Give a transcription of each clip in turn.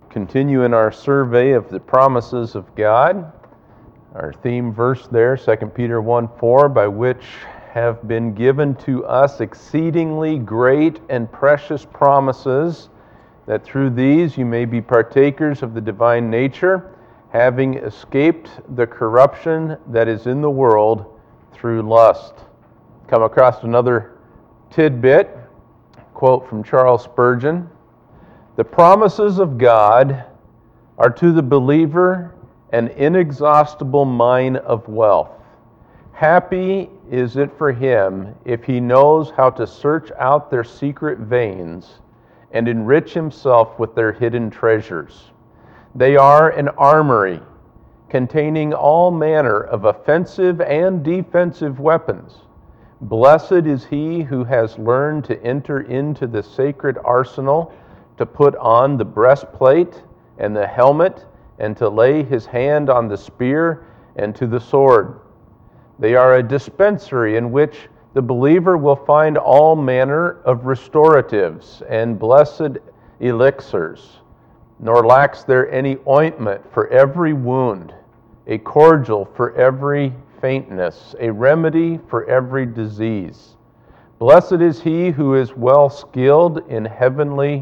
continue in our survey of the promises of God. Our theme verse there, 2 Peter 1:4, by which have been given to us exceedingly great and precious promises, that through these you may be partakers of the divine nature, having escaped the corruption that is in the world through lust. Come across another tidbit, quote from Charles Spurgeon: "The promises of God are to the believer an inexhaustible mine of wealth. Happy is it for him if he knows how to search out their secret veins and enrich himself with their hidden treasures. They are an armory containing all manner of offensive and defensive weapons. Blessed is he who has learned to enter into the sacred arsenal, to put on the breastplate and the helmet, and to lay his hand on the spear and to the sword. They are a dispensary in which the believer will find all manner of restoratives and blessed elixirs, nor lacks there any ointment for every wound, a cordial for every faintness, a remedy for every disease. Blessed is he who is well skilled in heavenly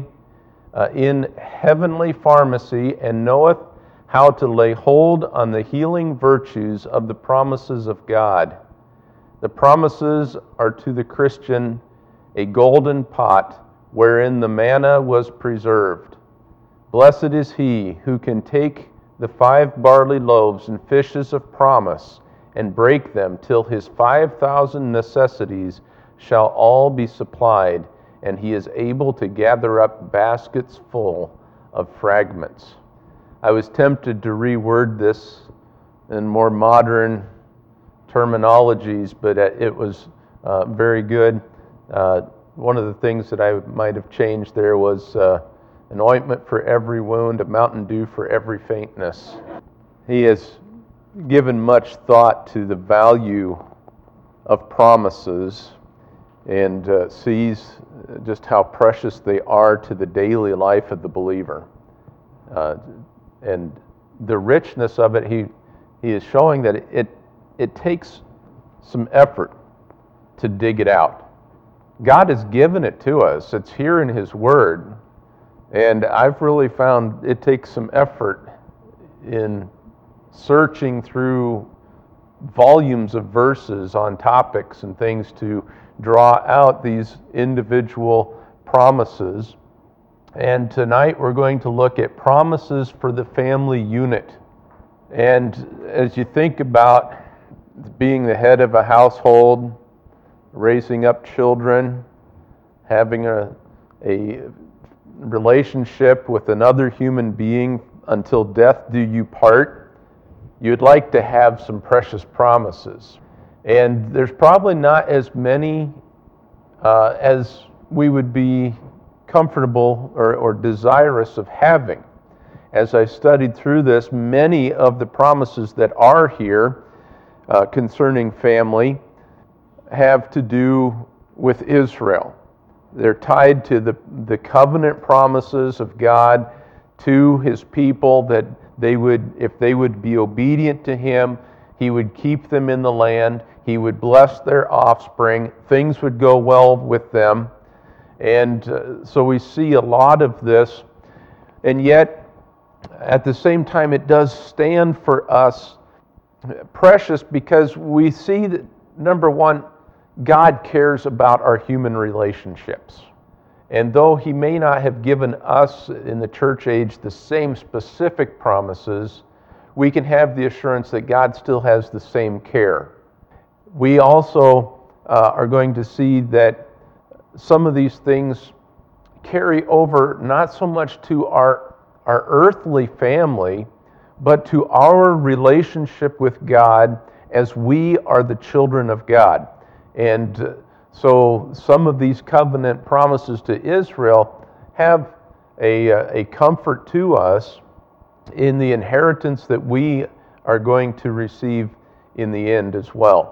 pharmacy, and knoweth how to lay hold on the healing virtues of the promises of God. The promises are to the Christian a golden pot wherein the manna was preserved. Blessed is he who can take the 5 barley loaves and fishes of promise and break them till his 5,000 necessities shall all be supplied, and he is able to gather up baskets full of fragments." I was tempted to reword this in more modern terminologies, but it was very good. One of the things that I might have changed there was an ointment for every wound, a Mountain Dew for every faintness. He has given much thought to the value of promises and sees just how precious they are to the daily life of the believer. And the richness of it, he is showing that it takes some effort to dig it out. God has given it to us. It's here in His Word. And I've really found it takes some effort in searching through volumes of verses on topics and things to draw out these individual promises. And tonight we're going to look at promises for the family unit. And as you think about being the head of a household, raising up children, having a relationship with another human being until death do you part, you'd like to have some precious promises. And there's probably not as many as we would be comfortable or desirous of having. As I studied through this, many of the promises that are here concerning family have to do with Israel. They're tied to the covenant promises of God to His people, that they would, if they would be obedient to Him, He would keep them in the land, He would bless their offspring, things would go well with them. And so we see a lot of this, and yet at the same time it does stand for us precious, because we see that, number one, God cares about our human relationships. And though He may not have given us in the church age the same specific promises, we can have the assurance that God still has the same care. We also are going to see that some of these things carry over not so much to our earthly family, but to our relationship with God as we are the children of God. And so some of these covenant promises to Israel have a comfort to us in the inheritance that we are going to receive in the end as well.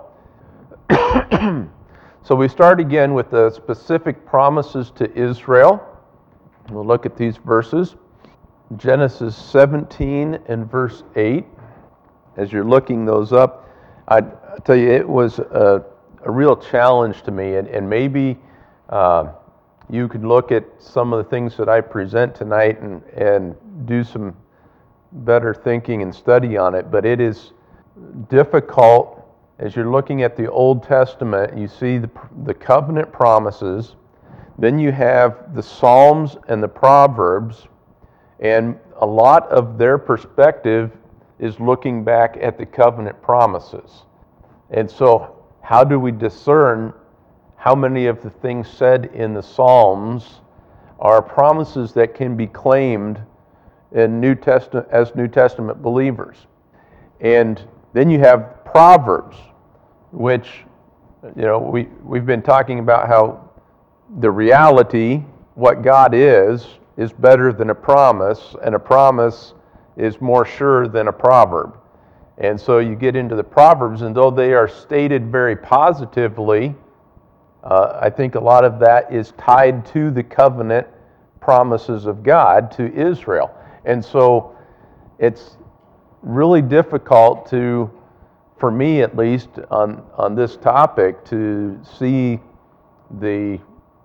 So we start again with the specific promises to Israel. We'll look at these verses. Genesis 17 and verse 8. As you're looking those up, I tell you, it was a real challenge to me, and maybe you could look at some of the things that I present tonight and do some better thinking and study on it, but it is difficult as you're looking at the Old Testament. You see the covenant promises, then you have the Psalms and the Proverbs, and a lot of their perspective is looking back at the covenant promises. And so how do we discern how many of the things said in the Psalms are promises that can be claimed in New Testament believers? And then you have Proverbs, which, we've been talking about how the reality, what God is better than a promise, and a promise is more sure than a proverb. And so you get into the Proverbs, and though they are stated very positively, I think a lot of that is tied to the covenant promises of God to Israel. And so it's really difficult for me at least, on this topic, to see the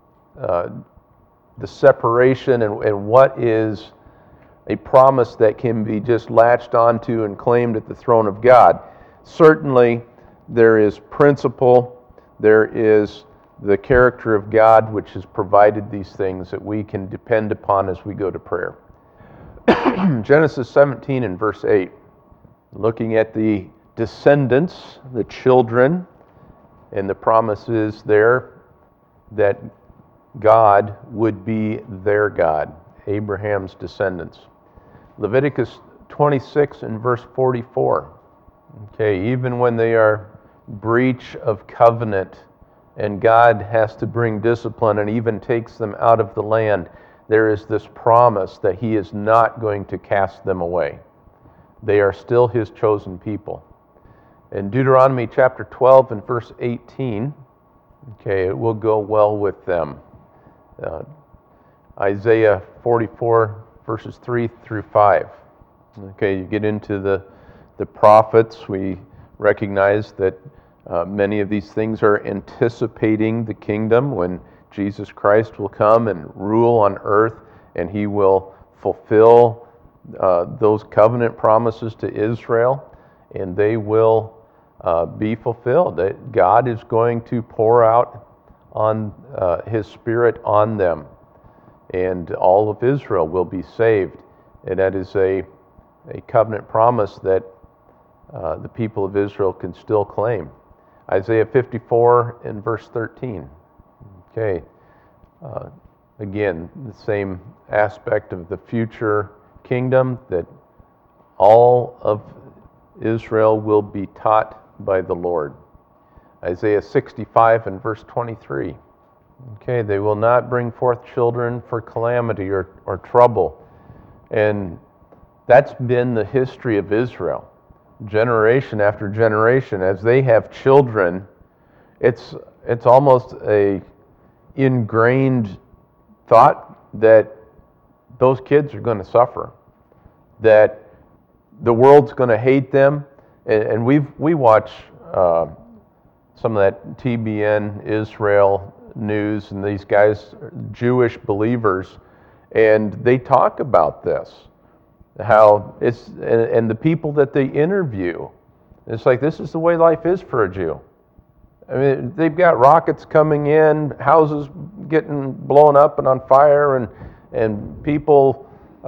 separation and what is a promise that can be just latched onto and claimed at the throne of God. Certainly, there is principle, there is the character of God, which has provided these things that we can depend upon as we go to prayer. Genesis 17 and verse 8, looking at the descendants, the children, and the promises there that God would be their God, Abraham's descendants. Leviticus 26 and verse 44. Okay, even when they are breach of covenant and God has to bring discipline and even takes them out of the land, there is this promise that He is not going to cast them away. They are still His chosen people. In Deuteronomy chapter 12 and verse 18, okay, it will go well with them. Isaiah 44 verses 3 through 5. Okay, you get into the prophets. We recognize that many of these things are anticipating the kingdom when Jesus Christ will come and rule on earth, and He will fulfill those covenant promises to Israel, and they will be fulfilled. That God is going to pour out on His Spirit on them, and all of Israel will be saved. And that is a covenant promise that the people of Israel can still claim. Isaiah 54 and verse 13. Okay, again, the same aspect of the future kingdom, that all of Israel will be taught by the Lord. Isaiah 65 and verse 23. Okay, they will not bring forth children for calamity or trouble. And that's been the history of Israel. Generation after generation, as they have children, it's almost a ingrained thought that those kids are going to suffer, that the world's going to hate them. And we watch some of that TBN Israel news, and these guys are Jewish believers, and they talk about this, how it's, and the people that they interview, it's like, this is the way life is for a Jew. I mean, they've got rockets coming in, houses getting blown up and on fire, and people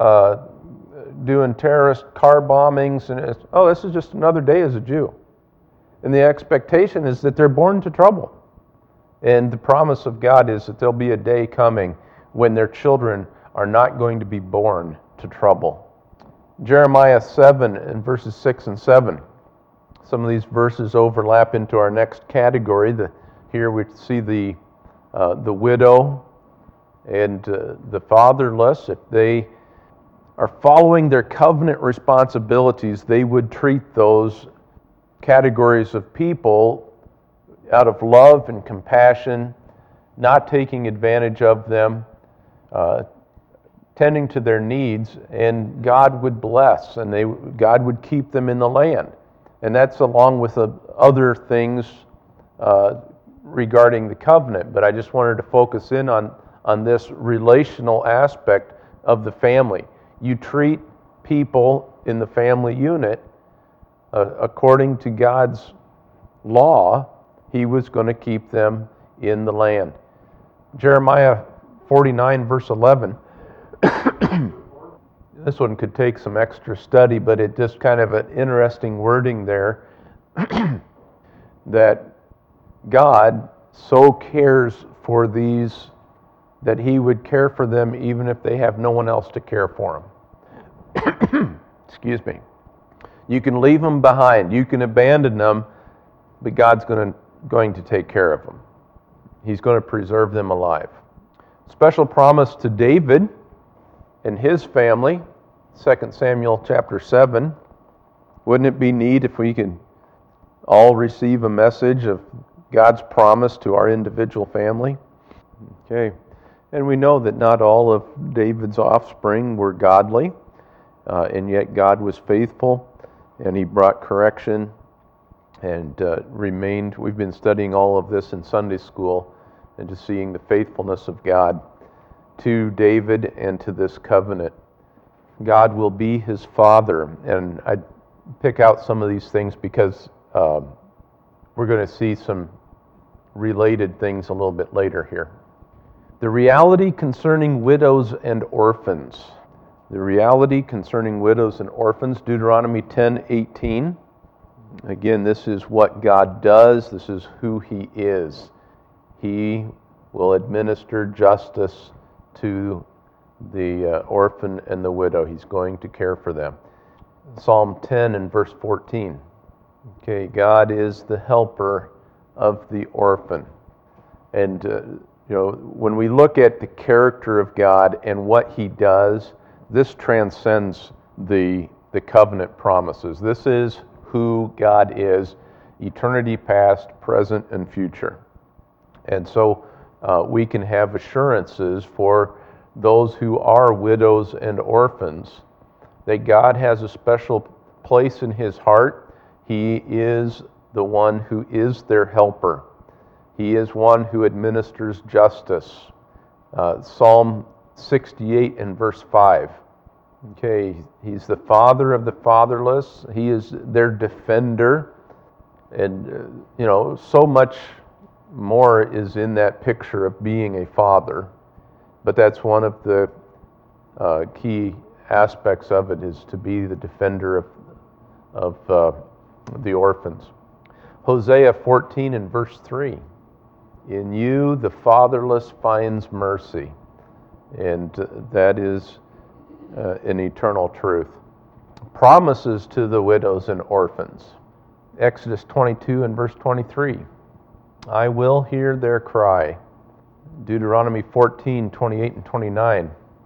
doing terrorist car bombings, and this is just another day as a Jew. And the expectation is that they're born to trouble. And the promise of God is that there'll be a day coming when their children are not going to be born to trouble. Jeremiah 7 and verses 6 and 7. Some of these verses overlap into our next category. Here we see the widow and the fatherless. If they are following their covenant responsibilities, they would treat those categories of people out of love and compassion, not taking advantage of them, tending to their needs, and God would bless, and God would keep them in the land. And that's along with other things regarding the covenant. But I just wanted to focus in on this relational aspect of the family. You treat people in the family unit according to God's law. He was going to keep them in the land. Jeremiah 49 verse 11. This one could take some extra study, but it just kind of an interesting wording there that God so cares for these that he would care for them even if they have no one else to care for them. Excuse me. You can leave them behind. You can abandon them, but God's going to take care of them. He's going to preserve them alive. Special promise to David and his family, 2 Samuel chapter 7. Wouldn't it be neat if we could all receive a message of God's promise to our individual family? Okay. And we know that not all of David's offspring were godly, and yet God was faithful, and he brought correction and remained. We've been studying all of this in Sunday school and just seeing the faithfulness of God to David and to this covenant. God will be his father, and I pick out some of these things because we're going to see some related things a little bit later here. The reality concerning widows and orphans. The reality concerning widows and orphans, Deuteronomy 10:18. Again, this is what God does. This is who he is. He will administer justice to the orphan and the widow. He's going to care for them. Psalm 10 and verse 14. Okay, God is the helper of the orphan. And when we look at the character of God and what he does, this transcends the covenant promises. This is who God is, eternity past, present, and future. And so we can have assurances for those who are widows and orphans that God has a special place in his heart. He is the one who is their helper. He is one who administers justice. Psalm 68 and verse 5. Okay, he's the father of the fatherless. He is their defender. And, so much more is in that picture of being a father. But that's one of the key aspects of it, is to be the defender of the orphans. Hosea 14 and verse 3. In you the fatherless finds mercy. And that is an eternal truth. Promises to the widows and orphans. Exodus 22 and verse 23. I will hear their cry. Deuteronomy 14, 28 and 29.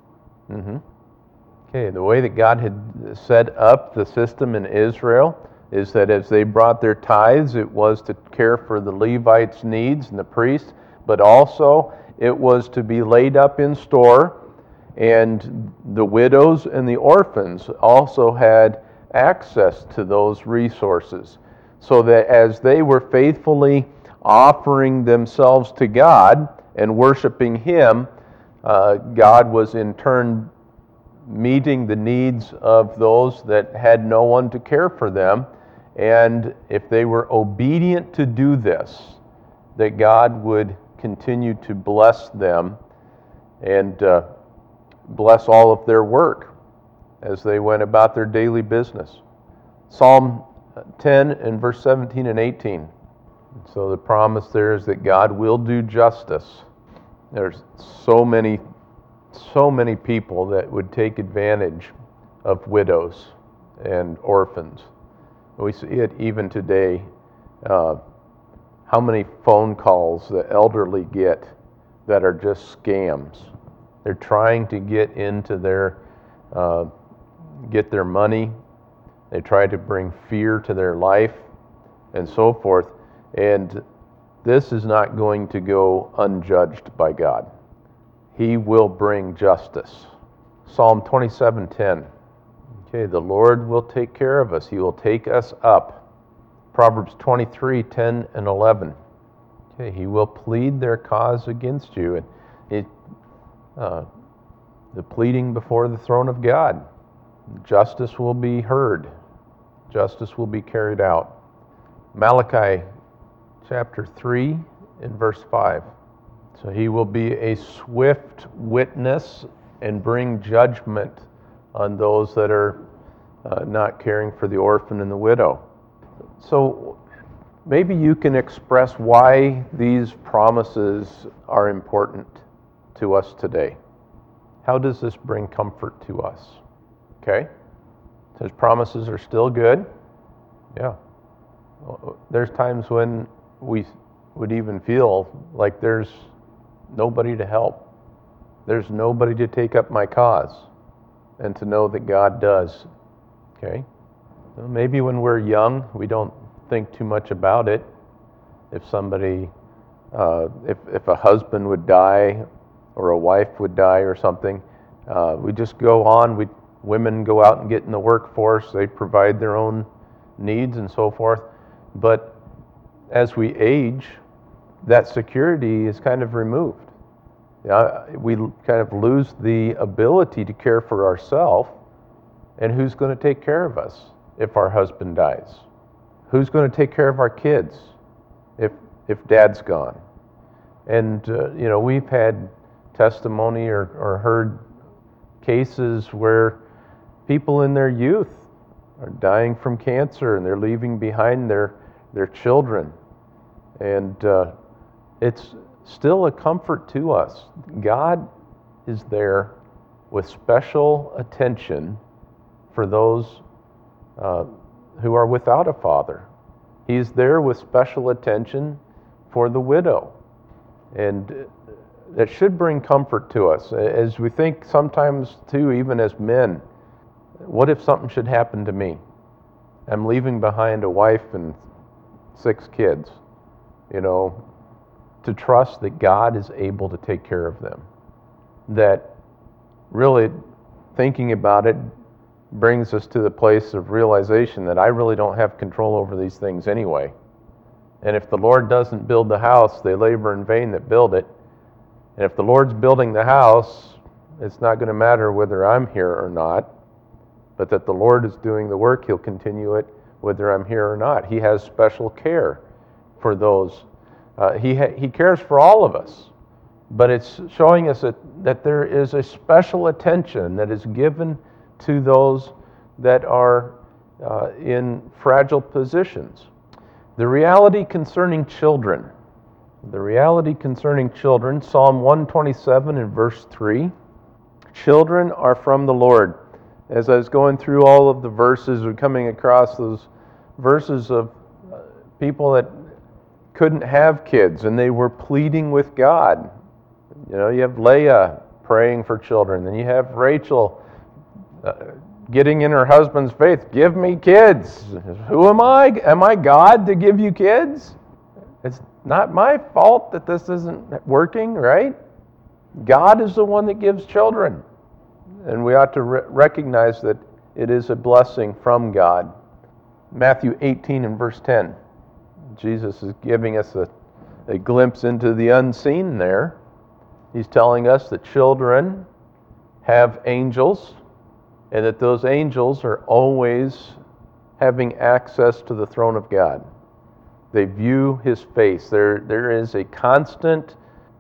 Okay, the way that God had set up the system in Israel is that as they brought their tithes, it was to care for the Levites' needs and the priests, but also it was to be laid up in store, and the widows and the orphans also had access to those resources, so that as they were faithfully offering themselves to God and worshiping him, God was in turn meeting the needs of those that had no one to care for them. And if they were obedient to do this, that God would continue to bless them and bless all of their work as they went about their daily business. Psalm 10 and verse 17 and 18. So the promise there is that God will do justice. There's so many people that would take advantage of widows and orphans. We see it even today. How many phone calls the elderly get that are just scams? They're trying to get into get their money. They try to bring fear to their life and so forth. And this is not going to go unjudged by God. He will bring justice. Psalm 27:10. Okay, the Lord will take care of us. He will take us up. Proverbs 23:10 and 11. Okay, He will plead their cause against you. And the pleading before the throne of God. Justice will be heard. Justice will be carried out. Malachi chapter 3 and verse 5. So He will be a swift witness and bring judgment on those that are not caring for the orphan and the widow. So maybe you can express why these promises are important to us today. How does this bring comfort to us? Okay? Those promises are still good. Yeah. There's times when we would even feel like there's nobody to help. There's nobody to take up my cause. And to know that God does. Okay? So maybe when we're young, we don't think too much about it. If somebody, if a husband would die or a wife would die or something, we just go on. Women go out and get in the workforce. They provide their own needs and so forth. But as we age, that security is kind of removed. We kind of lose the ability to care for ourselves. And who's going to take care of us if our husband dies? Who's going to take care of our kids if dad's gone? And we've had testimony or heard cases where people in their youth are dying from cancer and they're leaving behind their children. And it's still a comfort to us. God is there with special attention for those who are without a father. He's there with special attention for the widow. And that should bring comfort to us. As we think sometimes too, even as men, what if something should happen to me? I'm leaving behind a wife and 6 kids. To trust that God is able to take care of them. That really, thinking about it, brings us to the place of realization that I really don't have control over these things anyway. And if the Lord doesn't build the house, they labor in vain that build it. And if the Lord's building the house, it's not going to matter whether I'm here or not, but that the Lord is doing the work. He'll continue it whether I'm here or not. He has special care for those. He cares for all of us, but it's showing us that there is a special attention that is given to those that are in fragile positions. The reality concerning children. Psalm 127 and verse 3. Children are from the Lord. As I was going through all of the verses, we're coming across those verses of people that couldn't have kids and they were pleading with God. You have Leah praying for children, then you have Rachel getting in her husband's faith. Give me kids. Who am I? Am I God to give you kids? It's not my fault that this isn't working, right? God is the one that gives children. And we ought to recognize that it is a blessing from God. Matthew 18 and verse 10. Jesus is giving us a glimpse into the unseen there. He's telling us that children have angels, and that those angels are always having access to the throne of God. They view His face. There is a constant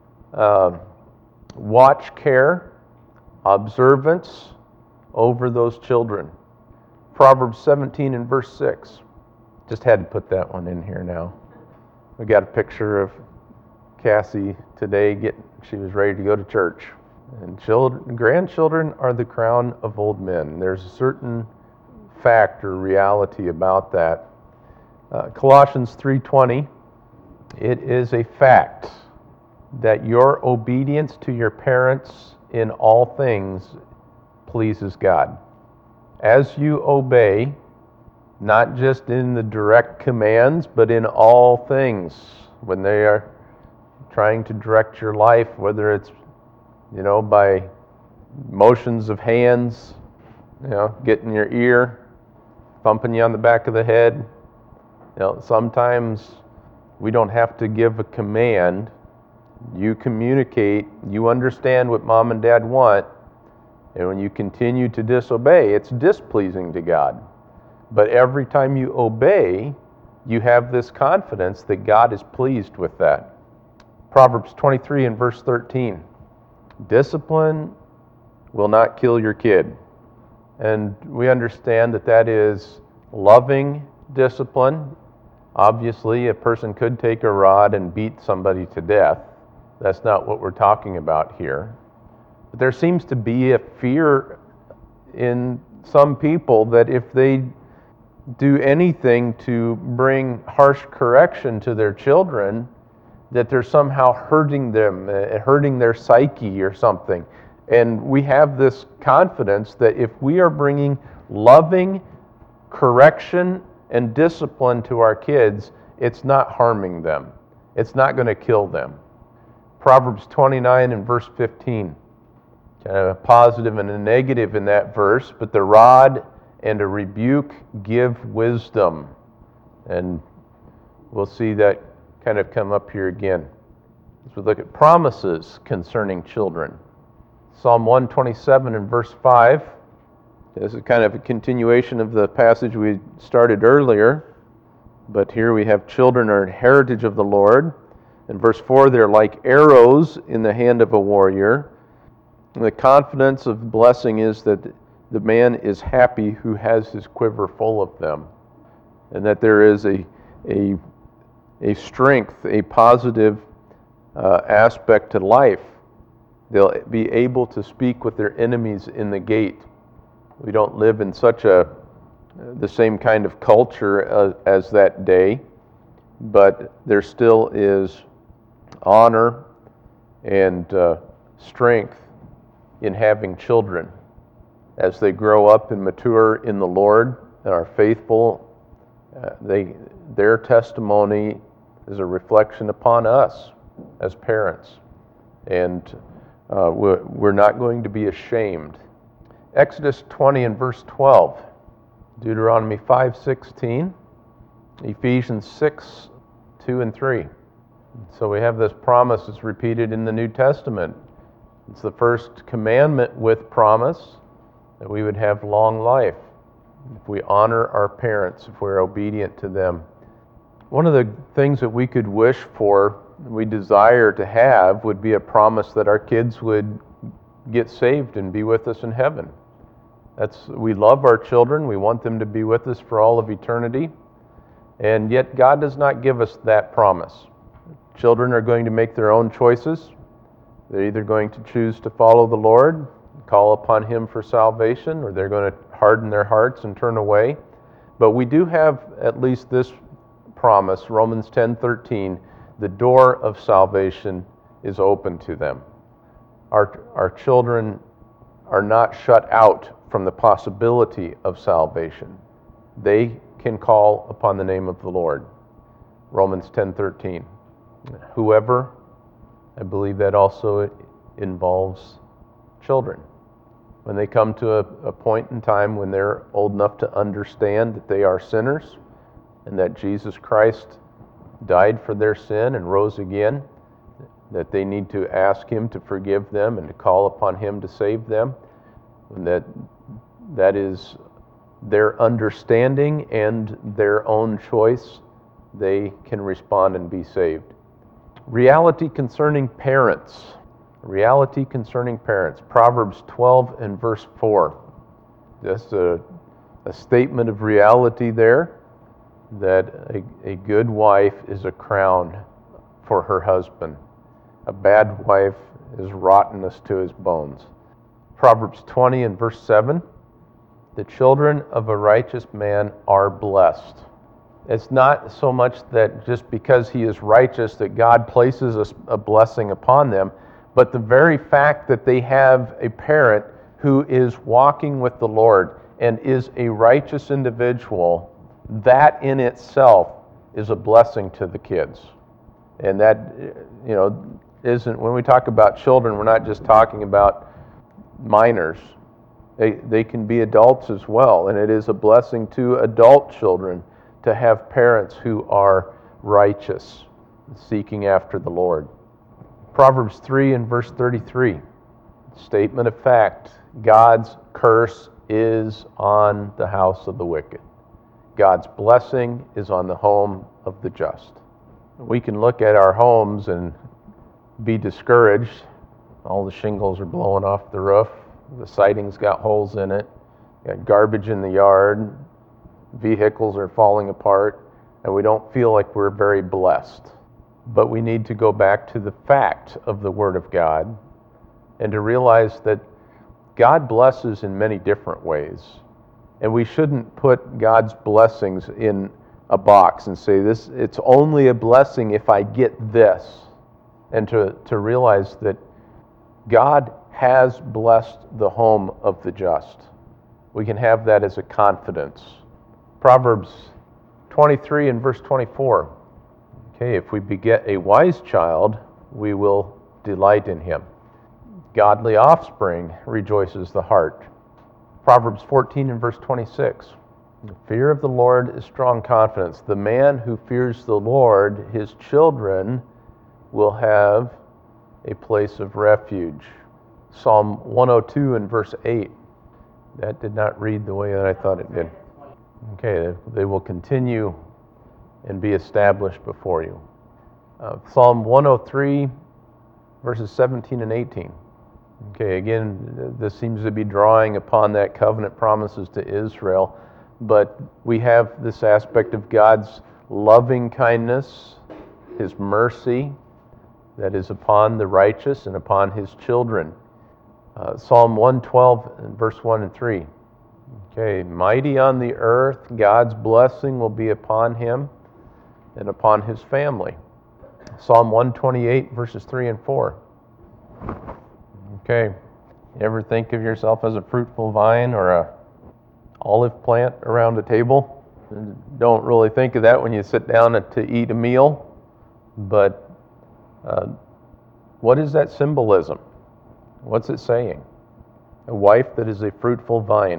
watch care, observance over those children. Proverbs 17 and verse 6. Just had to put that one in here now. We got a picture of Cassie today. She was ready to go to church. And grandchildren are the crown of old men. There's a certain fact or reality about that. Colossians 3:20. It is a fact that your obedience to your parents in all things pleases God. As you obey, not just in the direct commands, but in all things, when they are trying to direct your life, whether it's by motions of hands, getting your ear, thumping you on the back of the head. Sometimes we don't have to give a command. You communicate, you understand what mom and dad want, and when you continue to disobey, it's displeasing to God. But every time you obey, you have this confidence that God is pleased with that. Proverbs 23 and verse 13. Discipline will not kill your kid. And we understand that that is loving discipline. Obviously, a person could take a rod and beat somebody to death. That's not what we're talking about here. But there seems to be a fear in some people that if they do anything to bring harsh correction to their children, that they're somehow hurting them, hurting their psyche or something. And we have this confidence that if we are bringing loving correction and discipline to our kids, it's not harming them. It's not going to kill them. Proverbs 29 and verse 15. Kind of a positive and a negative in that verse, but the rod and a rebuke give wisdom. And we'll see that kind of come up here again as we look at promises concerning children. Psalm 127 and verse 5. This is kind of a continuation of the passage we started earlier, but here we have children are a heritage of the Lord. In verse 4, they're like arrows in the hand of a warrior. And the confidence of blessing is that the man is happy who has his quiver full of them, and that there is a strength, a positive aspect to life. They'll be able to speak with their enemies in the gate. We don't live in such the same kind of culture as that day, but there still is honor and strength in having children. As they grow up and mature in the Lord and are faithful, their testimony is a reflection upon us as parents. And we're not going to be ashamed. Exodus 20 and verse 12, Deuteronomy 5:16, Ephesians 6, 2 and 3. So we have this promise that's repeated in the New Testament. It's the first commandment with promise that we would have long life if we honor our parents, if we're obedient to them. One of the things that we could wish for, we desire to have, would be a promise that our kids would get saved and be with us in heaven. We love our children. We want them to be with us for all of eternity. And yet God does not give us that promise. Children are going to make their own choices. They're either going to choose to follow the Lord, call upon Him for salvation, or they're going to harden their hearts and turn away. But we do have at least this promise, Romans 10:13, the door of salvation is open to them. Our children are not shut out from the possibility of salvation. They can call upon the name of the Lord. Romans 10:13. Whoever, I believe that also involves children. When they come to a point in time when they're old enough to understand that they are sinners and that Jesus Christ died for their sin and rose again, that they need to ask Him to forgive them and to call upon Him to save them, and that is their understanding and their own choice, they can respond and be saved. Reality concerning parents. Reality concerning parents. Proverbs 12 and verse 4. Just a statement of reality there, that a good wife is a crown for her husband. A bad wife is rottenness to his bones. Proverbs 20 and verse 7. The children of a righteous man are blessed. It's not so much that just because he is righteous that God places a blessing upon them, but the very fact that they have a parent who is walking with the Lord and is a righteous individual, that in itself is a blessing to the kids. And that, isn't, when we talk about children, we're not just talking about minors. They can be adults as well, and it is a blessing to adult children to have parents who are righteous, seeking after the Lord. Proverbs 3 and verse 33, statement of fact, God's curse is on the house of the wicked. God's blessing is on the home of the just. We can look at our homes and be discouraged. All the shingles are blowing off the roof. The siding's got holes in it. Got garbage in the yard. Vehicles are falling apart. And we don't feel like we're very blessed. But we need to go back to the fact of the Word of God and to realize that God blesses in many different ways. And we shouldn't put God's blessings in a box and say, it's only a blessing if I get this. And to realize that God has blessed the home of the just. We can have that as a confidence. Proverbs 23 and verse 24. Okay, if we beget a wise child, we will delight in him. Godly offspring rejoices the heart. Proverbs 14 and verse 26. The fear of the Lord is strong confidence. The man who fears the Lord, his children will have a place of refuge. Psalm 102 and verse 8. That did not read the way that I thought it did. Okay, they will continue and be established before you. Psalm 103 verses 17 and 18. Okay, again, this seems to be drawing upon that covenant promises to Israel, but we have this aspect of God's loving kindness, His mercy that is upon the righteous and upon His children. Psalm 112 and verse 1 and 3. Okay, mighty on the earth, God's blessing will be upon him and upon his family. Psalm 128 verses 3 and 4. Okay, you ever think of yourself as a fruitful vine or a olive plant around a table? Don't really think of that when you sit down to eat a meal, but what is that symbolism? What's it saying? A wife that is a fruitful vine.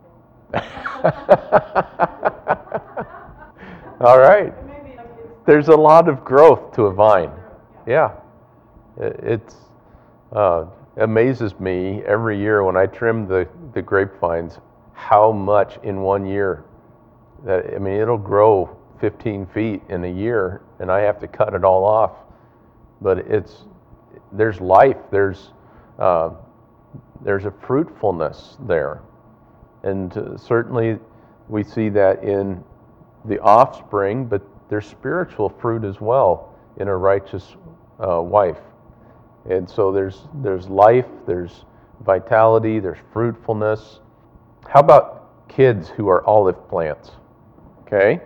All right. There's a lot of growth to a vine. Yeah. It amazes me every year when I trim the grapevines how much in 1 year. It'll grow 15 feet in a year and I have to cut it all off. But there's life, there's a fruitfulness there. And certainly we see that in the offspring, but there's spiritual fruit as well in a righteous wife. And so there's life, there's vitality, there's fruitfulness. How about kids who are olive plants? Okay?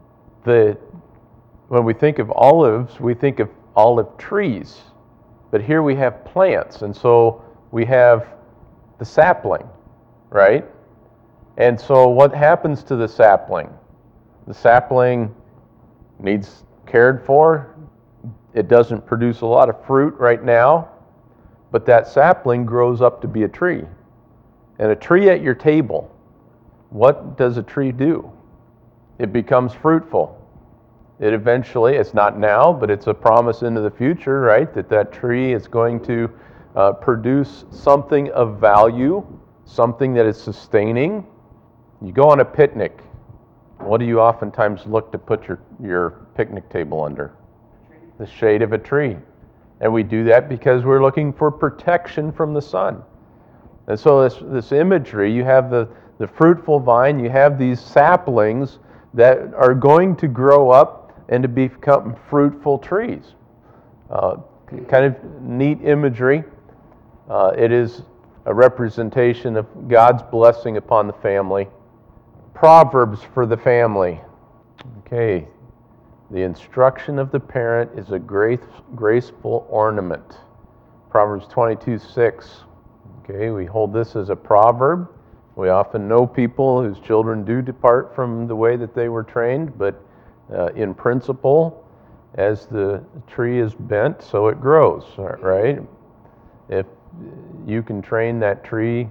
When we think of olives, we think of olive trees. But here we have plants, and so we have the sapling, right? And so what happens to the sapling? The sapling needs cared for. It doesn't produce a lot of fruit right now, but that sapling grows up to be a tree. And a tree at your table, what does a tree do? It becomes fruitful. It eventually, it's not now, but it's a promise into the future, right? That tree is going to produce something of value, something that is sustaining. You go on a picnic. What do you oftentimes look to put your picnic table under? The shade of a tree. And we do that because we're looking for protection from the sun. And so this imagery, you have the fruitful vine, you have these saplings that are going to grow up and to become fruitful trees. Kind of neat imagery. It is a representation of God's blessing upon the family. Proverbs for the family. Okay, the instruction of the parent is a graceful ornament. Proverbs 22:6. Okay, we hold this as a proverb. We often know people whose children do depart from the way that they were trained, but in principle, as the tree is bent, so it grows, right? If you can train that tree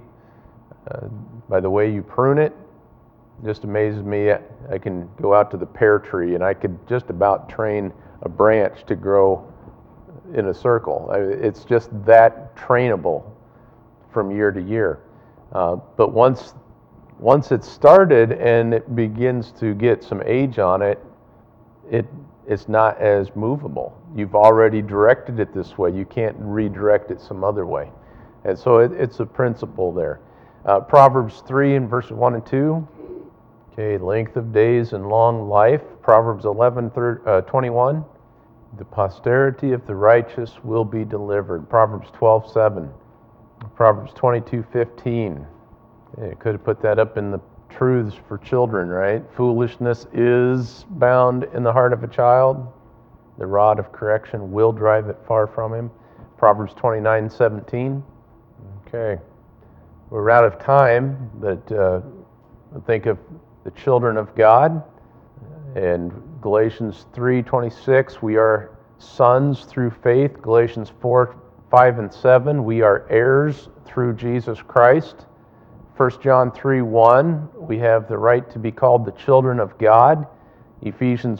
by the way you prune it. Just amazes me. I can go out to the pear tree and I could just about train a branch to grow in a circle. It's just that trainable from year to year. But once it's started and it begins to get some age on it, it's not as movable. You've already directed it this way. You can't redirect it some other way. And so it's a principle there. Proverbs 3 and verses 1 and 2. Okay, length of days and long life. Proverbs 11:21. The posterity of the righteous will be delivered. Proverbs 12:7. Proverbs 22:15. You could have put that up in the truths for children, right? Foolishness is bound in the heart of a child. The rod of correction will drive it far from him. Proverbs 29:17. Okay. We're out of time, but think of the children of God. And Galatians 3:26, we are sons through faith. Galatians 4:5 and 7, we are heirs through Jesus Christ. 1 John 3:1, we have the right to be called the children of God. Ephesians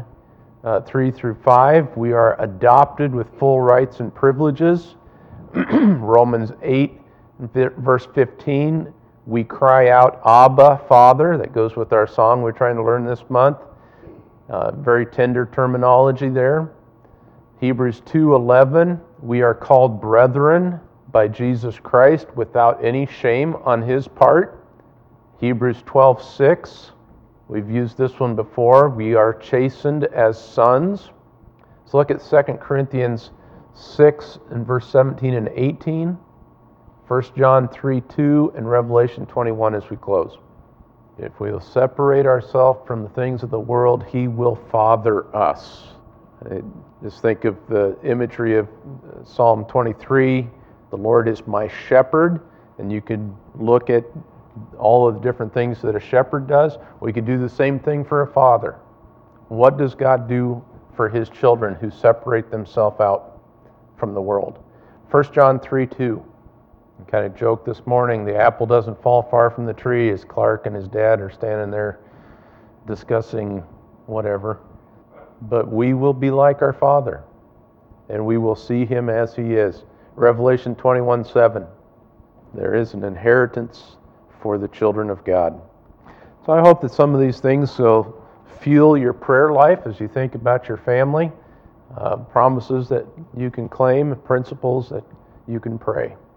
1:3 through 5, we are adopted with full rights and privileges. Romans 8, verse 15, we cry out, Abba, Father. That goes with our song we're trying to learn this month. Very tender terminology there. Hebrews 2:11, we are called brethren by Jesus Christ without any shame on his part. Hebrews 12:6, we've used this one before. We are chastened as sons. Let's look at 2 Corinthians 6 and verse 17 and 18. 1 John 3:2 and Revelation 21 as we close. If we will separate ourselves from the things of the world, he will father us. Just think of the imagery of Psalm 23. The Lord is my shepherd, and you could look at all of the different things that a shepherd does. We could do the same thing for a father. What does God do for his children who separate themselves out from the world? 1 John 3:2. I kind of joked this morning, the apple doesn't fall far from the tree as Clark and his dad are standing there discussing whatever. But we will be like our Father, and we will see him as he is. Revelation 21:7. There is an inheritance for the children of God. So I hope that some of these things will fuel your prayer life as you think about your family, promises that you can claim, principles that you can pray.